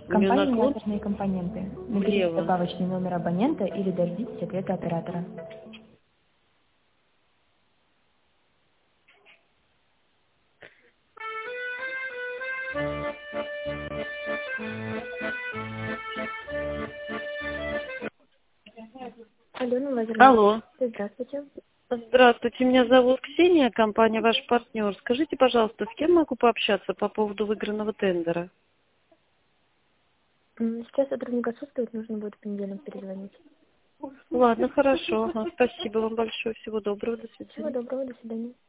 Компания наклон «Лазерные компоненты». Наберите влево. добавочный номер абонента или дождитесь ответа оператора. Алена Лазерная. Алло. Здравствуйте. Здравствуйте, меня зовут Ксения, компания «Ваш партнер». Скажите, пожалуйста, с кем могу пообщаться по поводу выигранного тендера? Сейчас сотрудник отсутствует, нужно будет в понедельник перезвонить. Ладно, хорошо. Ага, спасибо вам большое. Всего доброго. До Всего свидания. доброго, до свидания.